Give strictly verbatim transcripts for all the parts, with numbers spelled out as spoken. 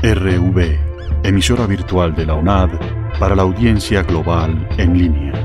R V, emisora virtual de la UNAD para la audiencia global en línea.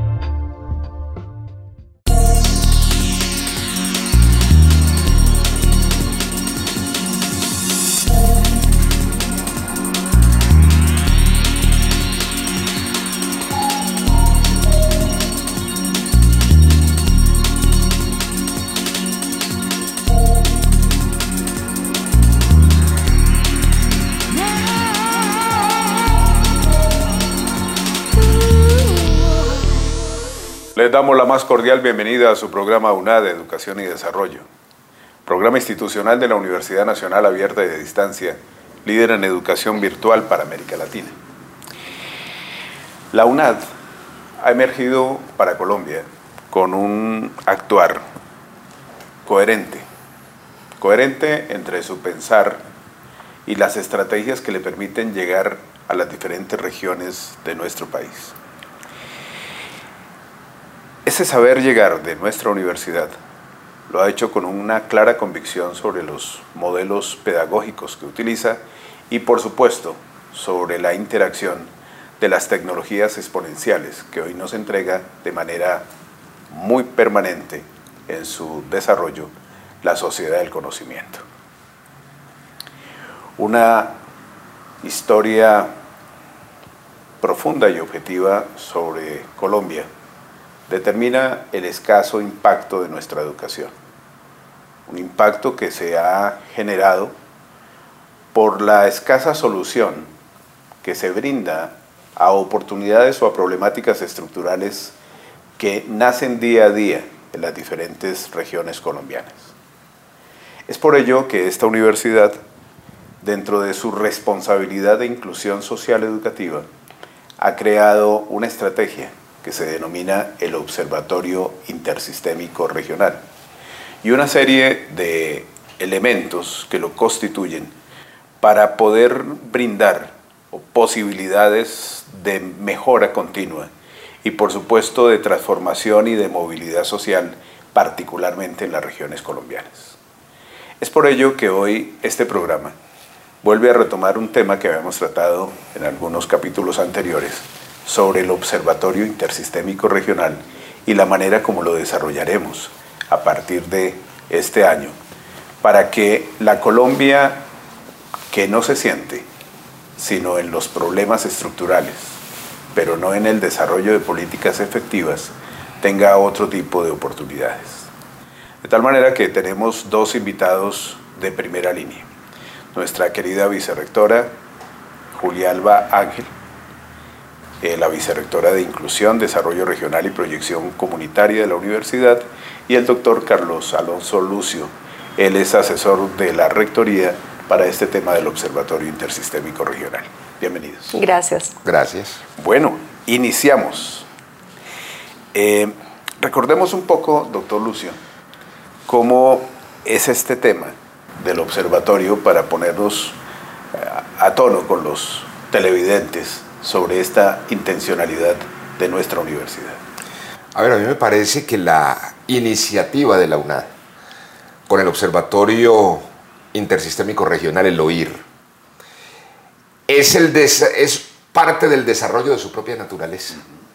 Les damos la más cordial bienvenida a su programa UNAD de Educación y Desarrollo, programa institucional de la Universidad Nacional Abierta y de Distancia, líder en educación virtual para América Latina. La UNAD ha emergido para Colombia con un actuar coherente, coherente entre su pensar y las estrategias que le permiten llegar a las diferentes regiones de nuestro país. Ese saber llegar de nuestra universidad lo ha hecho con una clara convicción sobre los modelos pedagógicos que utiliza y, por supuesto, sobre la interacción de las tecnologías exponenciales que hoy nos entrega de manera muy permanente en su desarrollo la sociedad del conocimiento. Una historia profunda y objetiva sobre Colombia determina el escaso impacto de nuestra educación. Un impacto que se ha generado por la escasa solución que se brinda a oportunidades o a problemáticas estructurales que nacen día a día en las diferentes regiones colombianas. Es por ello que esta universidad, dentro de su responsabilidad de inclusión social educativa, ha creado una estrategia que se denomina el Observatorio Intersistémico Regional, y una serie de elementos que lo constituyen para poder brindar posibilidades de mejora continua y, por supuesto, de transformación y de movilidad social, particularmente en las regiones colombianas. Es por ello que hoy este programa vuelve a retomar un tema que habíamos tratado en algunos capítulos anteriores, sobre el Observatorio Intersistémico Regional y la manera como lo desarrollaremos a partir de este año, para que la Colombia que no se siente, sino en los problemas estructurales, pero no en el desarrollo de políticas efectivas, tenga otro tipo de oportunidades. De tal manera que tenemos dos invitados de primera línea. Nuestra querida vicerrectora, Julialba Ángel, Eh, la vicerrectora de Inclusión, Desarrollo Regional y Proyección Comunitaria de la Universidad, y el doctor Carlos Alonso Lucio. Él es asesor de la Rectoría para este tema del Observatorio Intersistémico Regional. Bienvenidos. Gracias. Gracias. Bueno, iniciamos. Eh, recordemos un poco, doctor Lucio, cómo es este tema del observatorio para ponernos a tono con los televidentes sobre esta intencionalidad de nuestra universidad. A ver, a mí me parece que la iniciativa de la UNAD con el Observatorio Intersistémico Regional, el OIR, es, el des- es parte del desarrollo de su propia naturaleza.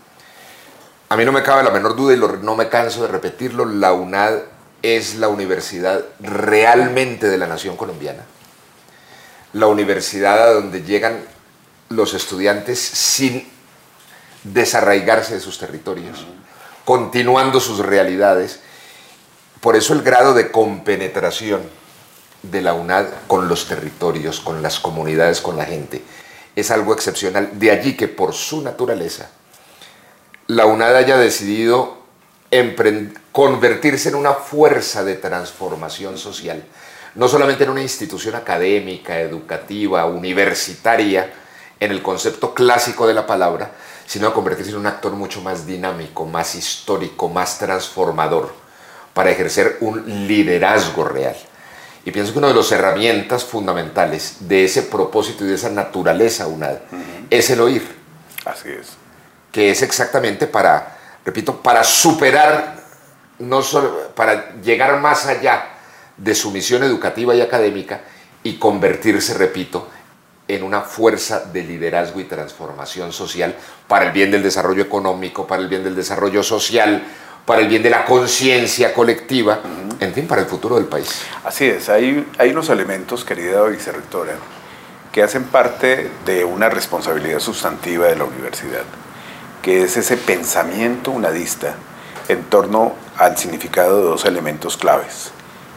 A mí no me cabe la menor duda y lo, no me canso de repetirlo, la UNAD es la universidad realmente de la nación colombiana. La universidad a donde llegan los estudiantes sin desarraigarse de sus territorios, continuando sus realidades. Por eso el grado de compenetración de la UNAD con los territorios, con las comunidades, con la gente, es algo excepcional. De allí que por su naturaleza, la UNAD haya decidido convertirse en una fuerza de transformación social, no solamente en una institución académica, educativa, universitaria, en el concepto clásico de la palabra, sino a convertirse en un actor mucho más dinámico, más histórico, más transformador, para ejercer un liderazgo real. Y pienso que una de las herramientas fundamentales de ese propósito y de esa naturaleza UNAD uh-huh. es el OIR. Así es. Que es exactamente para, repito, para superar, no solo, para llegar más allá de su misión educativa y académica y convertirse, repito, en una fuerza de liderazgo y transformación social para el bien del desarrollo económico, para el bien del desarrollo social, para el bien de la conciencia colectiva, uh-huh. en fin, para el futuro del país. Así es, hay, hay unos elementos, querida vicerrectora, que hacen parte de una responsabilidad sustantiva de la universidad, que es ese pensamiento unadista en torno al significado de dos elementos claves: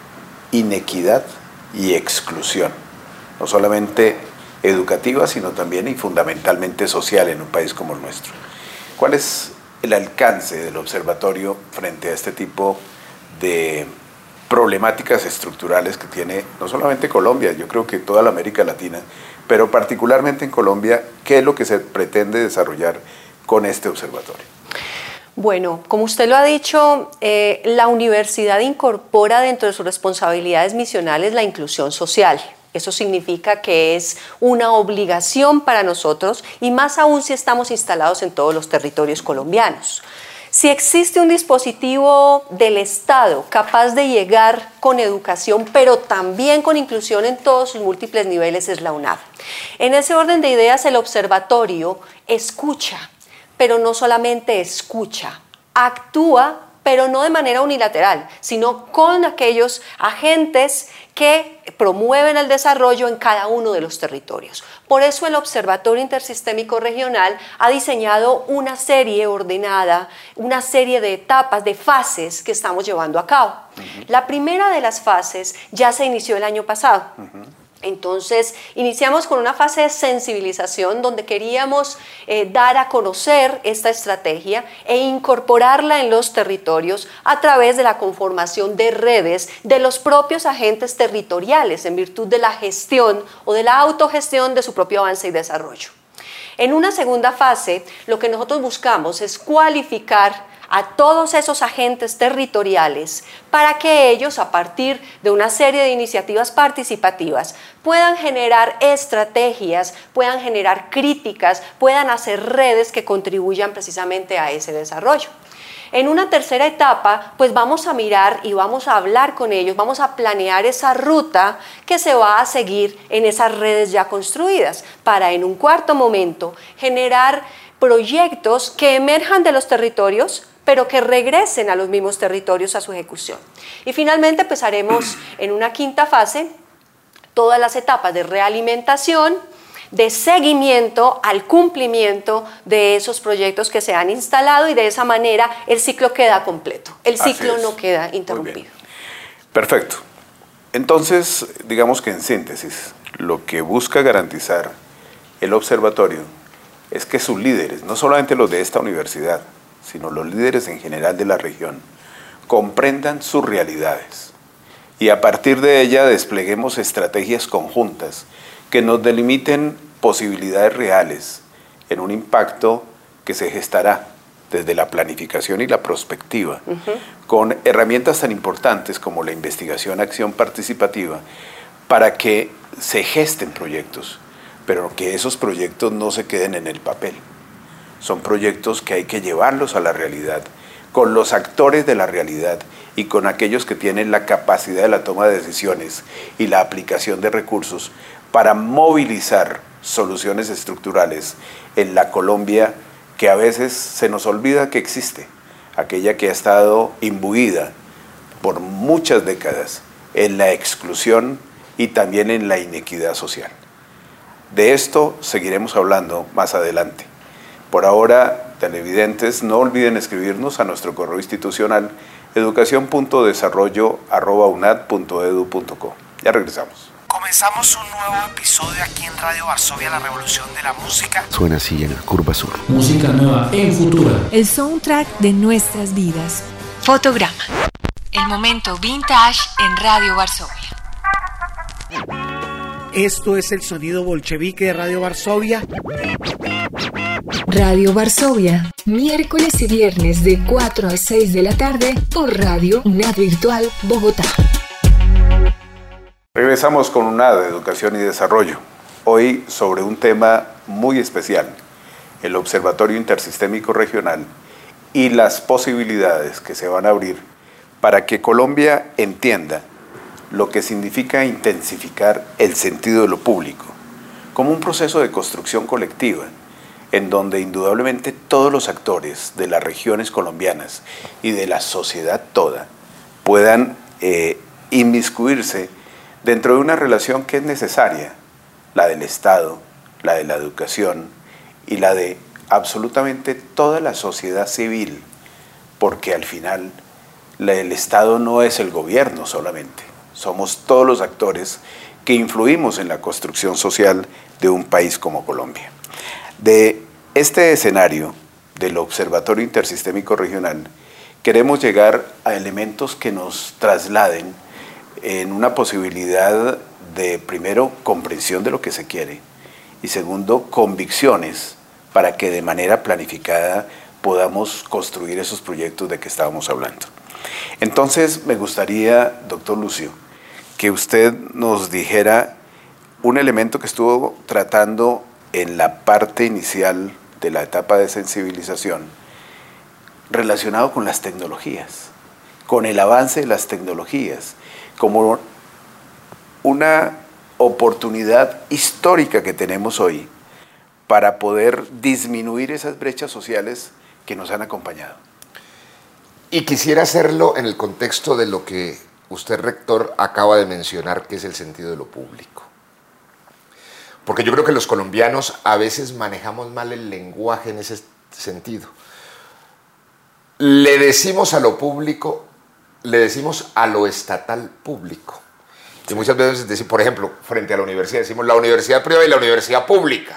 inequidad y exclusión, no solamente educativa, sino también y fundamentalmente social en un país como el nuestro. ¿Cuál es el alcance del observatorio frente a este tipo de problemáticas estructurales que tiene no solamente Colombia, yo creo que toda la América Latina, pero particularmente en Colombia? ¿Qué es lo que se pretende desarrollar con este observatorio? Bueno, como usted lo ha dicho, eh, la universidad incorpora dentro de sus responsabilidades misionales la inclusión social. Eso significa que es una obligación para nosotros, y más aún si estamos instalados en todos los territorios colombianos. Si existe un dispositivo del Estado capaz de llegar con educación, pero también con inclusión en todos sus múltiples niveles, es la UNAD. En ese orden de ideas, el observatorio escucha, pero no solamente escucha, actúa, pero no de manera unilateral, sino con aquellos agentes que promueven el desarrollo en cada uno de los territorios. Por eso el Observatorio Intersistémico Regional ha diseñado una serie ordenada, una serie de etapas, de fases que estamos llevando a cabo. Uh-huh. La primera de las fases ya se inició el año pasado. Uh-huh. Entonces, iniciamos con una fase de sensibilización donde queríamos eh, dar a conocer esta estrategia e incorporarla en los territorios a través de la conformación de redes de los propios agentes territoriales en virtud de la gestión o de la autogestión de su propio avance y desarrollo. En una segunda fase, lo que nosotros buscamos es cualificar a todos esos agentes territoriales para que ellos, a partir de una serie de iniciativas participativas, puedan generar estrategias, puedan generar críticas, puedan hacer redes que contribuyan precisamente a ese desarrollo. En una tercera etapa, pues vamos a mirar y vamos a hablar con ellos, vamos a planear esa ruta que se va a seguir en esas redes ya construidas, para en un cuarto momento generar proyectos que emerjan de los territorios, pero que regresen a los mismos territorios a su ejecución. Y finalmente, pues haremos en una quinta fase todas las etapas de realimentación, de seguimiento al cumplimiento de esos proyectos que se han instalado, y de esa manera el ciclo queda completo, el ciclo no queda interrumpido. Perfecto. Entonces, digamos que en síntesis, lo que busca garantizar el observatorio es que sus líderes, no solamente los de esta universidad, sino los líderes en general de la región, comprendan sus realidades y a partir de ella despleguemos estrategias conjuntas que nos delimiten posibilidades reales en un impacto que se gestará desde la planificación y la prospectiva, uh-huh. con herramientas tan importantes como la investigación, acción participativa, para que se gesten proyectos, pero que esos proyectos no se queden en el papel. Son proyectos que hay que llevarlos a la realidad, con los actores de la realidad y con aquellos que tienen la capacidad de la toma de decisiones y la aplicación de recursos para movilizar soluciones estructurales en la Colombia que a veces se nos olvida que existe, aquella que ha estado imbuida por muchas décadas en la exclusión y también en la inequidad social. De esto seguiremos hablando más adelante. Por ahora, televidentes, no olviden escribirnos a nuestro correo institucional educación punto desarrollo arroba unad punto edu punto co. Ya regresamos. Comenzamos un nuevo episodio aquí en Radio Varsovia, la revolución de la música. Suena así en el Curva Sur. Música nueva en Futura. El soundtrack de nuestras vidas. Fotograma. El momento vintage en Radio Varsovia. Esto es el sonido bolchevique de Radio Varsovia. Radio Varsovia, miércoles y viernes de cuatro a seis de la tarde por Radio UNAD Virtual Bogotá. Regresamos con UNAD, Educación y Desarrollo. Hoy sobre un tema muy especial, el Observatorio Intersistémico Regional y las posibilidades que se van a abrir para que Colombia entienda lo que significa intensificar el sentido de lo público, como un proceso de construcción colectiva, en donde indudablemente todos los actores de las regiones colombianas y de la sociedad toda puedan eh, inmiscuirse dentro de una relación que es necesaria, la del Estado, la de la educación y la de absolutamente toda la sociedad civil, porque al final la, el Estado no es el gobierno solamente, somos todos los actores que influimos en la construcción social de un país como Colombia. De este escenario del Observatorio Intersistémico Regional, queremos llegar a elementos que nos trasladen en una posibilidad de, primero, comprensión de lo que se quiere y segundo, convicciones para que de manera planificada podamos construir esos proyectos de que estábamos hablando. Entonces, me gustaría, doctor Lucio, que usted nos dijera un elemento que estuvo tratando en la parte inicial de la etapa de sensibilización relacionado con las tecnologías, con el avance de las tecnologías, como una oportunidad histórica que tenemos hoy para poder disminuir esas brechas sociales que nos han acompañado. Y quisiera hacerlo en el contexto de lo que usted, rector, acaba de mencionar, que es el sentido de lo público. Porque yo creo que los colombianos a veces manejamos mal el lenguaje en ese sentido. Le decimos a lo público, le decimos a lo estatal público. Y muchas veces decimos, por ejemplo, frente a la universidad, decimos la universidad privada y la universidad pública.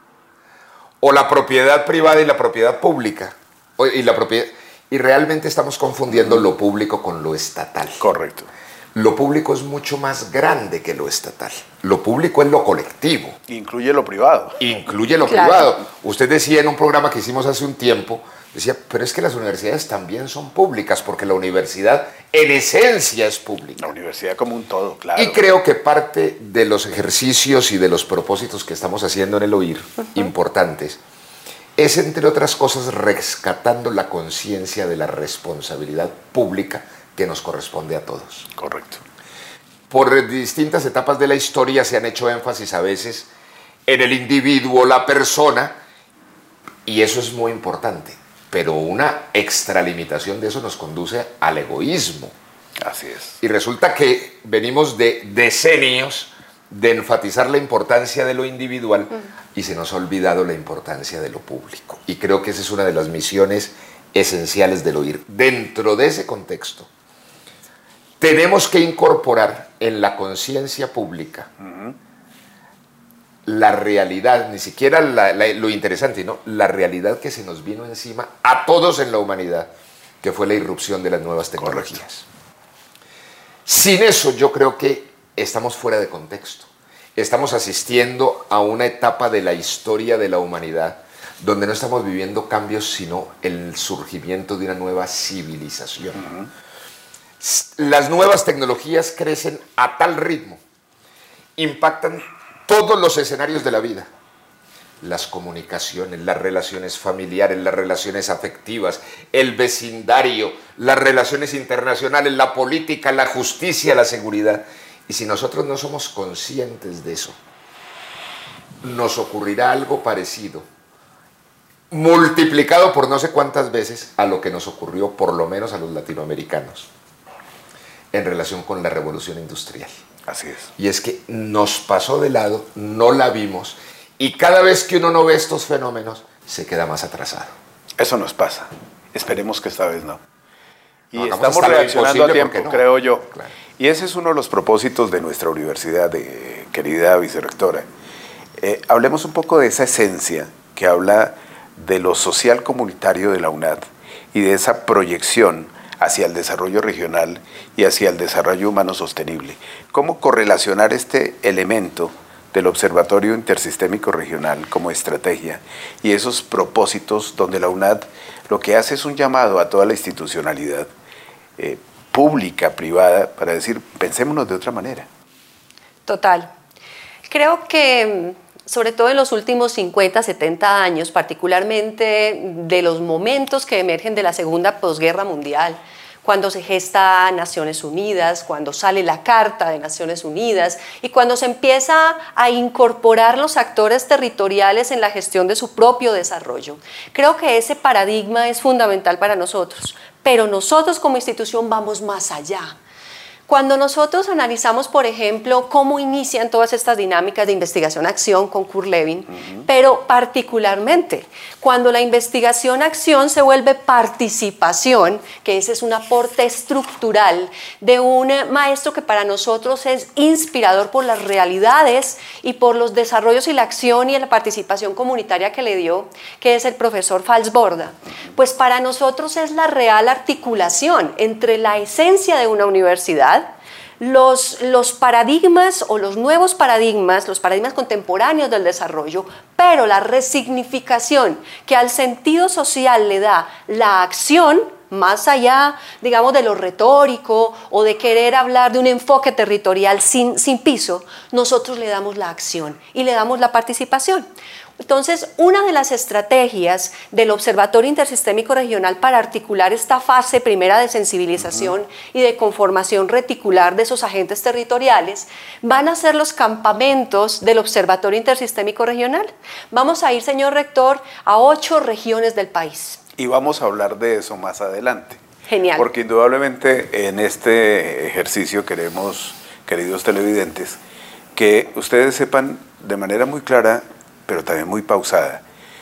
O la propiedad privada y la propiedad pública. Y, la propiedad, y realmente estamos confundiendo lo público con lo estatal. Correcto. Lo público es mucho más grande que lo estatal. Lo público es lo colectivo. Incluye lo privado. Incluye lo Claro. privado. Usted decía en un programa que hicimos hace un tiempo, decía, pero es que las universidades también son públicas, porque la universidad en esencia es pública. La universidad como un todo, claro. Y creo que parte de los ejercicios y de los propósitos que estamos haciendo en el OIR, uh-huh. importantes, es, entre otras cosas, rescatando la conciencia de la responsabilidad pública que nos corresponde a todos. Correcto. Por distintas etapas de la historia se han hecho énfasis a veces en el individuo, la persona, y eso es muy importante, pero una extralimitación de eso nos conduce al egoísmo. Así es. Y resulta que venimos de decenios de enfatizar la importancia de lo individual uh-huh. y se nos ha olvidado la importancia de lo público. Y creo que esa es una de las misiones esenciales del OIR. Dentro de ese contexto, tenemos que incorporar en la conciencia pública uh-huh. la realidad, ni siquiera la, la, lo interesante, ¿no? La realidad que se nos vino encima a todos en la humanidad, que fue la irrupción de las nuevas tecnologías. Correcto. Sin eso yo creo que estamos fuera de contexto. Estamos asistiendo a una etapa de la historia de la humanidad donde no estamos viviendo cambios, sino el surgimiento de una nueva civilización. Uh-huh. Las nuevas tecnologías crecen a tal ritmo, impactan todos los escenarios de la vida. Las comunicaciones, las relaciones familiares, las relaciones afectivas, el vecindario, las relaciones internacionales, la política, la justicia, la seguridad. Y si nosotros no somos conscientes de eso, nos ocurrirá algo parecido, multiplicado por no sé cuántas veces a lo que nos ocurrió, por lo menos a los latinoamericanos, en relación con la revolución industrial. Así es. Y es que nos pasó de lado, no la vimos, y cada vez que uno no ve estos fenómenos, se queda más atrasado. Eso nos pasa. Esperemos que esta vez no. Y no, estamos reaccionando a tiempo, no. creo yo. Claro. Y ese es uno de los propósitos de nuestra universidad, de, querida vicerrectora. Eh, hablemos un poco de esa esencia que habla de lo social comunitario de la UNAD y de esa proyección hacia el desarrollo regional y hacia el desarrollo humano sostenible. ¿Cómo correlacionar este elemento del Observatorio Intersistémico Regional como estrategia y esos propósitos donde la UNAD lo que hace es un llamado a toda la institucionalidad eh, pública, privada, para decir, pensémonos de otra manera? Total. Creo que, sobre todo en los últimos cincuenta, setenta años, particularmente de los momentos que emergen de la Segunda Posguerra Mundial, cuando se gesta Naciones Unidas, cuando sale la Carta de Naciones Unidas y cuando se empieza a incorporar los actores territoriales en la gestión de su propio desarrollo. Creo que ese paradigma es fundamental para nosotros, pero nosotros como institución vamos más allá. Cuando nosotros analizamos, por ejemplo, cómo inician todas estas dinámicas de investigación-acción con Kurt Lewin, uh-huh. pero particularmente cuando la investigación-acción se vuelve participación, que ese es un aporte estructural de un maestro que para nosotros es inspirador por las realidades y por los desarrollos y la acción y la participación comunitaria que le dio, que es el profesor Falsborda, pues para nosotros es la real articulación entre la esencia de una universidad, Los, los paradigmas o los nuevos paradigmas, los paradigmas contemporáneos del desarrollo, pero la resignificación que al sentido social le da la acción, más allá, digamos, de lo retórico o de querer hablar de un enfoque territorial sin, sin piso, nosotros le damos la acción y le damos la participación. Entonces, una de las estrategias del Observatorio Intersistémico Regional para articular esta fase primera de sensibilización uh-huh. y de conformación reticular de esos agentes territoriales van a ser los campamentos del Observatorio Intersistémico Regional. Vamos a ir, señor rector, a ocho regiones del país. Y vamos a hablar de eso más adelante. Genial. Porque indudablemente en este ejercicio queremos, queridos televidentes, que ustedes sepan de manera muy clara, pero también muy pausada,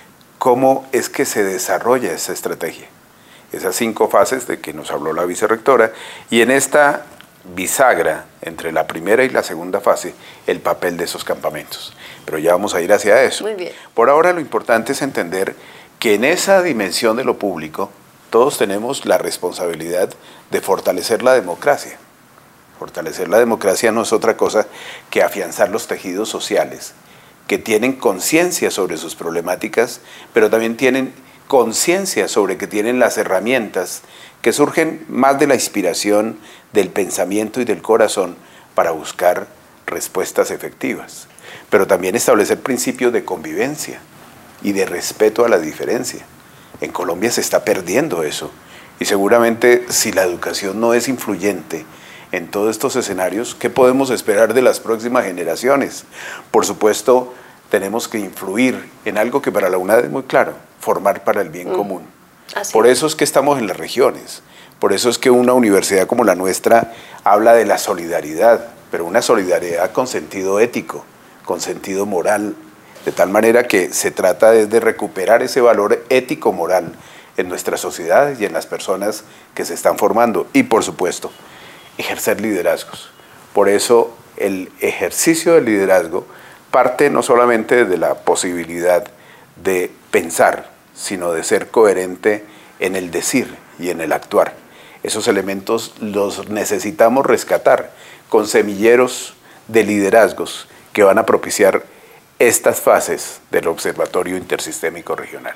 cómo es que se desarrolla esa estrategia. Esas cinco fases de que nos habló la vicerrectora, y en esta bisagra entre la primera y la segunda fase, el papel de esos campamentos. Pero ya vamos a ir hacia eso. Muy bien. Por ahora lo importante es entender que en esa dimensión de lo público, todos tenemos la responsabilidad de fortalecer la democracia. Fortalecer la democracia no es otra cosa que afianzar los tejidos sociales, que tienen conciencia sobre sus problemáticas, pero también tienen conciencia sobre que tienen las herramientas que surgen más de la inspiración, del pensamiento y del corazón para buscar respuestas efectivas. Pero también establecer principios de convivencia y de respeto a la diferencia. En Colombia se está perdiendo eso, y seguramente si la educación no es influyente en todos estos escenarios, ¿qué podemos esperar de las próximas generaciones? Por supuesto, tenemos que influir en algo que para la UNAD es muy claro, formar para el bien mm. común. Así por eso es que estamos en las regiones, por eso es que una universidad como la nuestra habla de la solidaridad, pero una solidaridad con sentido ético, con sentido moral, de tal manera que se trata de recuperar ese valor ético-moral en nuestras sociedades y en las personas que se están formando, y por supuesto, ejercer liderazgos. Por eso el ejercicio del liderazgo parte no solamente de la posibilidad de pensar, sino de ser coherente en el decir y en el actuar. Esos elementos los necesitamos rescatar con semilleros de liderazgos que van a propiciar estas fases del Observatorio Intersistémico Regional.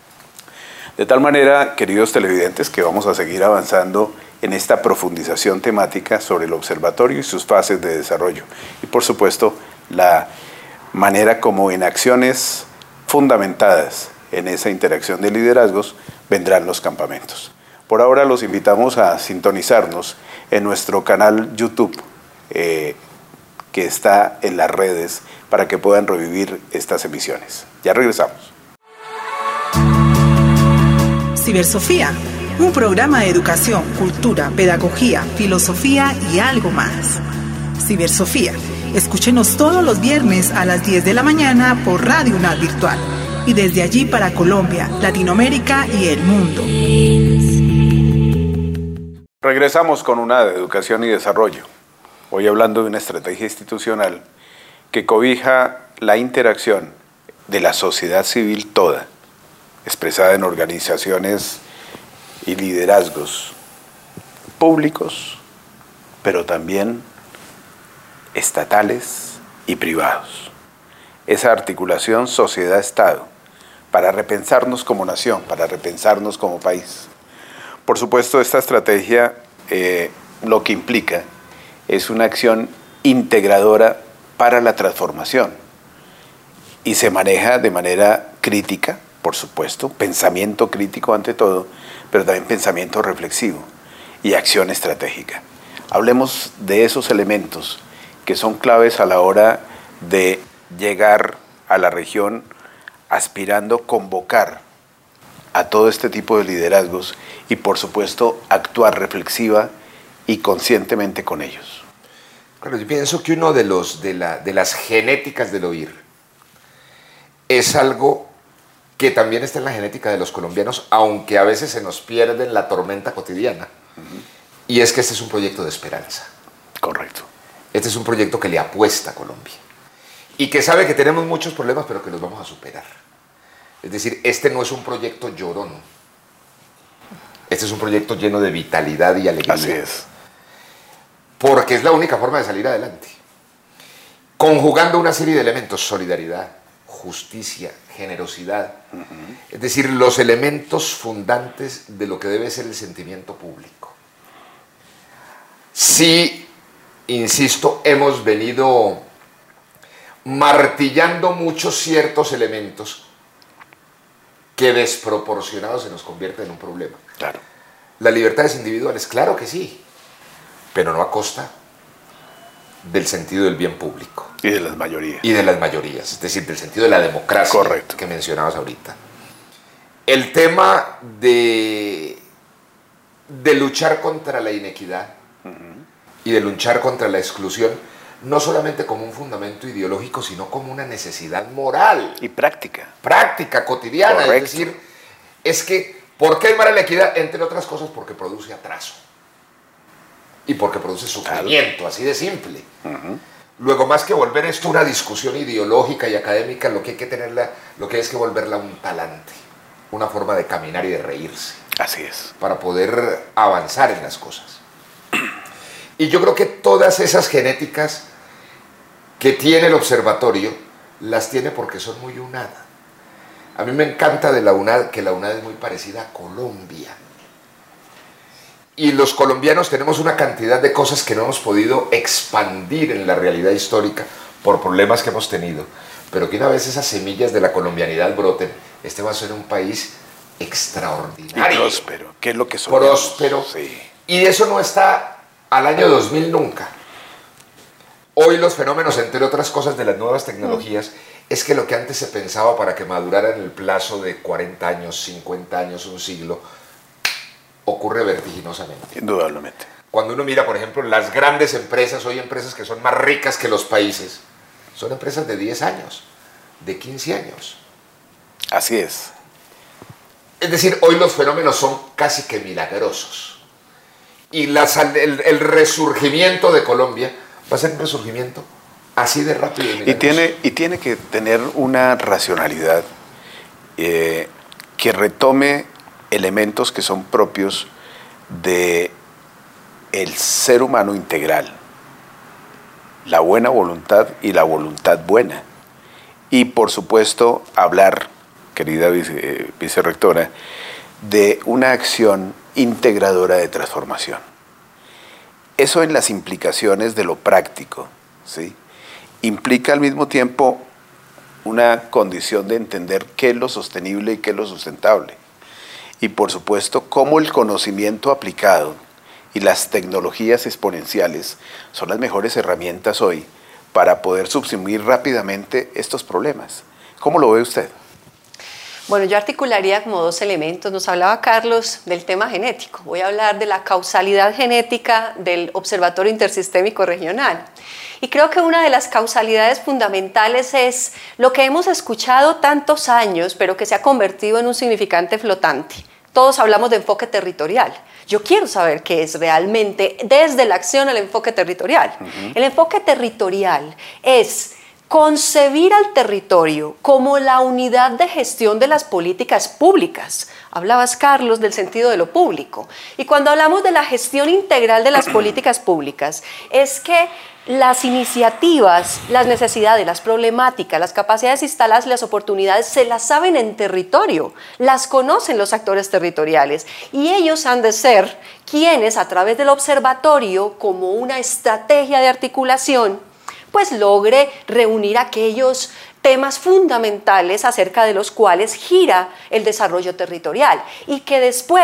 De tal manera, queridos televidentes, que vamos a seguir avanzando en esta profundización temática sobre el observatorio y sus fases de desarrollo. Y por supuesto, la manera como en acciones fundamentadas en esa interacción de liderazgos vendrán los campamentos. Por ahora los invitamos a sintonizarnos en nuestro canal YouTube, eh, que está en las redes, para que puedan revivir estas emisiones. Ya regresamos. Cibersofía, un programa de educación, cultura, pedagogía, filosofía y algo más. Cibersofía, escúchenos todos los viernes a las diez de la mañana por Radio UNAD Virtual y desde allí para Colombia, Latinoamérica y el mundo. Regresamos con UNAD, Educación y Desarrollo. Hoy hablando de una estrategia institucional que cobija la interacción de la sociedad civil toda, expresada en organizaciones y liderazgos públicos, pero también estatales y privados. Esa articulación sociedad-estado para repensarnos como nación, para repensarnos como país. Por supuesto, esta estrategia eh, lo que implica es una acción integradora para la transformación y se maneja de manera crítica, por supuesto, pensamiento crítico ante todo, pero también pensamiento reflexivo. y acción estratégica. Hablemos de esos elementos que son claves a la hora de llegar a la región aspirando a convocar a todo este tipo de liderazgos y, por supuesto, actuar reflexiva y conscientemente con ellos. Claro, yo pienso que uno de, los, de, la, de las genéticas del oír es algo que también está en la genética de los colombianos, aunque a veces se nos pierde en la tormenta cotidiana. Uh-huh. Y es que este es un proyecto de esperanza. Correcto. Este es un proyecto que le apuesta a Colombia y que sabe que tenemos muchos problemas, pero que los vamos a superar. Es decir, este no es un proyecto llorón. Este es un proyecto lleno de vitalidad y alegría. Así es. Porque es la única forma de salir adelante. Conjugando una serie de elementos: solidaridad, justicia, generosidad. Uh-huh. Es decir, los elementos fundantes de lo que debe ser el sentimiento público. Sí, insisto, hemos venido martillando muchos ciertos elementos que desproporcionados se nos convierten en un problema. Claro. Las libertades individuales, claro que sí, pero no a costa del sentido del bien público. Y de las mayorías. Y de las mayorías, es decir, del sentido de la democracia. Correcto. Que mencionabas ahorita. El tema de, de luchar contra la inequidad, uh-huh, y de luchar contra la exclusión, no solamente como un fundamento ideológico, sino como una necesidad moral. Y práctica. Práctica, cotidiana. Correcto. Es decir, es que, ¿por qué hay mala equidad? Entre otras cosas, porque produce atraso. Y porque produce sufrimiento, claro, así de simple. Uh-huh. Luego, más que volver esto una discusión ideológica y académica, lo que hay que tenerla, lo que hay es que volverla un talante, una forma de caminar y de reírse. Así es. Para poder avanzar en las cosas. Y yo creo que todas esas genéticas que tiene el observatorio, las tiene porque son muy UNAD. A mí me encanta de la UNAD que la UNAD es muy parecida a Colombia. Y los colombianos tenemos una cantidad de cosas que no hemos podido expandir en la realidad histórica por problemas que hemos tenido. Pero que una vez esas semillas de la colombianidad broten, este va a ser un país extraordinario. Y próspero, que es lo que soñamos. Próspero. Sí. Y eso no está al año dos mil nunca. Hoy los fenómenos, entre otras cosas de las nuevas tecnologías, es que lo que antes se pensaba para que madurara en el plazo de cuarenta años, cincuenta años, un siglo, ocurre vertiginosamente. Indudablemente. Cuando uno mira, por ejemplo, las grandes empresas, hoy empresas que son más ricas que los países, son empresas de diez años, de quince años. Así es. Es decir, hoy los fenómenos son casi que milagrosos. Y las, el, el resurgimiento de Colombia va a ser un resurgimiento así de rápido y milagroso. Y tiene, y tiene que tener una racionalidad eh, que retome elementos que son propios de el ser humano integral, la buena voluntad y la voluntad buena. Y por supuesto hablar, querida vice, vicerrectora, de una acción integradora de transformación. Eso en las implicaciones de lo práctico, ¿sí? Implica al mismo tiempo una condición de entender qué es lo sostenible y qué es lo sustentable. Y por supuesto, cómo el conocimiento aplicado y las tecnologías exponenciales son las mejores herramientas hoy para poder subsumir rápidamente estos problemas. ¿Cómo lo ve usted? Bueno, yo articularía como dos elementos. Nos hablaba Carlos del tema genético. Voy a hablar de la causalidad genética del Observatorio Intersistémico Regional. Y creo que una de las causalidades fundamentales es lo que hemos escuchado tantos años, pero que se ha convertido en un significante flotante. Todos hablamos de enfoque territorial. Yo quiero saber qué es realmente, desde la acción, el enfoque territorial. Uh-huh. El enfoque territorial es concebir al territorio como la unidad de gestión de las políticas públicas. Hablabas, Carlos, del sentido de lo público. Y cuando hablamos de la gestión integral de las políticas públicas, es que las iniciativas, las necesidades, las problemáticas, las capacidades instaladas y las oportunidades se las saben en territorio, las conocen los actores territoriales y ellos han de ser quienes a través del observatorio, como una estrategia de articulación, pues logre reunir aquellos temas fundamentales acerca de los cuales gira el desarrollo territorial y que después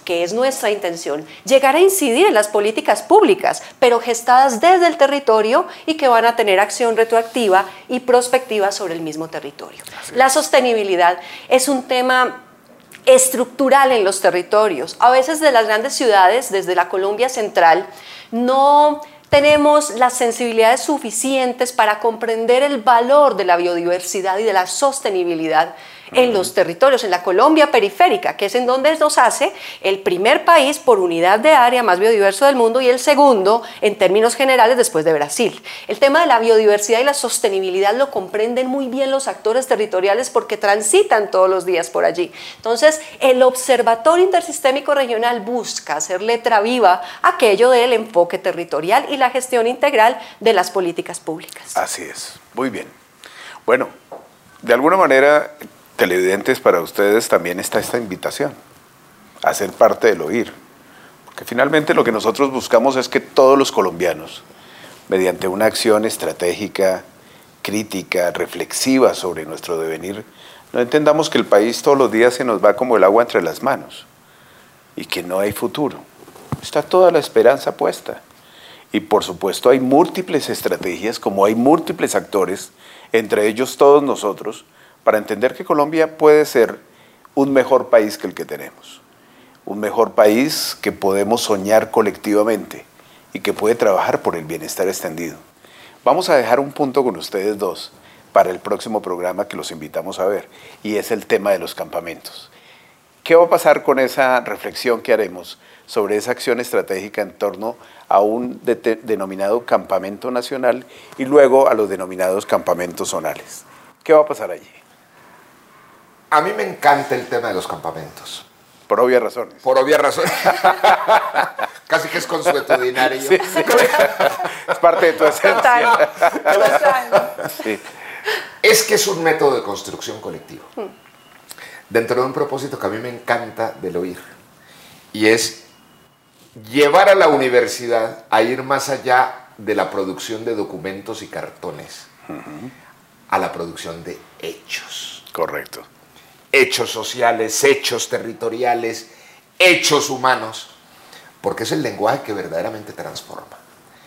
que es nuestra intención, llegar a incidir en las políticas públicas, pero gestadas desde el territorio y que van a tener acción retroactiva y prospectiva sobre el mismo territorio. La sostenibilidad es un tema estructural en los territorios. A veces de las grandes ciudades, desde la Colombia central, no tenemos las sensibilidades suficientes para comprender el valor de la biodiversidad y de la sostenibilidad en los territorios, en la Colombia periférica, que es en donde nos hace el primer país por unidad de área más biodiverso del mundo y el segundo en términos generales después de Brasil. El tema de la biodiversidad y la sostenibilidad lo comprenden muy bien los actores territoriales porque transitan todos los días por allí. Entonces, el Observatorio Intersistémico Regional busca hacer letra viva aquello del enfoque territorial y la gestión integral de las políticas públicas. Así es, muy bien. Bueno, de alguna manera, televidentes, para ustedes también está esta invitación a ser parte del oír, porque finalmente lo que nosotros buscamos es que todos los colombianos, mediante una acción estratégica, crítica, reflexiva sobre nuestro devenir, no entendamos que el país todos los días se nos va como el agua entre las manos y que no hay futuro. Está toda la esperanza puesta. Y por supuesto hay múltiples estrategias, como hay múltiples actores, entre ellos todos nosotros, para entender que Colombia puede ser un mejor país que el que tenemos. Un mejor país que podemos soñar colectivamente y que puede trabajar por el bienestar extendido. Vamos a dejar un punto con ustedes dos para el próximo programa que los invitamos a ver, y es el tema de los campamentos. ¿Qué va a pasar con esa reflexión que haremos sobre esa acción estratégica en torno a un de denominado campamento nacional y luego a los denominados campamentos zonales? ¿Qué va a pasar allí? A mí me encanta el tema de los campamentos. Por obvias razones. Por obvias razones. Casi que es consuetudinario. Sí, sí. Es parte de tu esencia. Total, total. Sí. Es que es un método de construcción colectivo. Dentro de un propósito que a mí me encanta del oír. Y es llevar a la universidad a ir más allá de la producción de documentos y cartones, uh-huh, a la producción de hechos. Correcto. Hechos sociales, hechos territoriales, hechos humanos, porque es el lenguaje que verdaderamente transforma.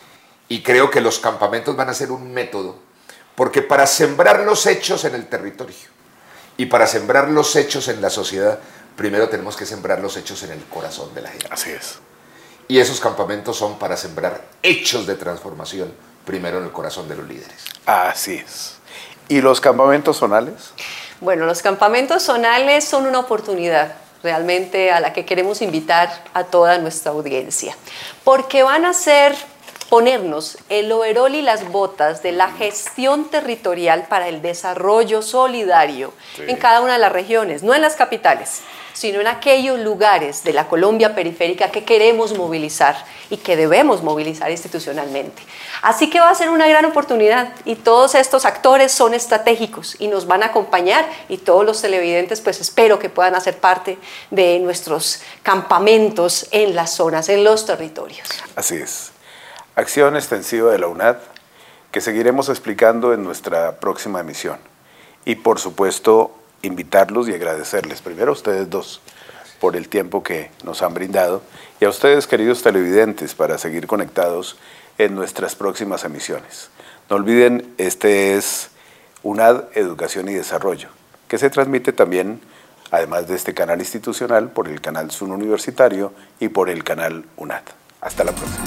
Y creo que los campamentos van a ser un método, porque para sembrar los hechos en el territorio y para sembrar los hechos en la sociedad, primero tenemos que sembrar los hechos en el corazón de la gente. Así es. Y esos campamentos son para sembrar hechos de transformación, primero en el corazón de los líderes. Así es. ¿Y los campamentos zonales? Bueno, los campamentos zonales son una oportunidad realmente a la que queremos invitar a toda nuestra audiencia, porque van a ser ponernos el overol y las botas de la gestión territorial para el desarrollo solidario, sí, en cada una de las regiones, no en las capitales, sino en aquellos lugares de la Colombia periférica que queremos movilizar y que debemos movilizar institucionalmente. Así que va a ser una gran oportunidad y todos estos actores son estratégicos y nos van a acompañar, y todos los televidentes pues espero que puedan hacer parte de nuestros campamentos en las zonas, en los territorios. Así es. Acción extensiva de la UNAD que seguiremos explicando en nuestra próxima emisión. Y por supuesto, invitarlos y agradecerles primero a ustedes dos por el tiempo que nos han brindado y a ustedes, queridos televidentes, para seguir conectados en nuestras próximas emisiones. No olviden, este es UNAD Educación y Desarrollo, que se transmite también, además de este canal institucional, por el canal Zoom Universitario y por el canal UNAD. Hasta la próxima.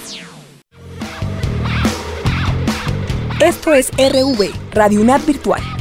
Esto es R V, Radio UNAD Virtual.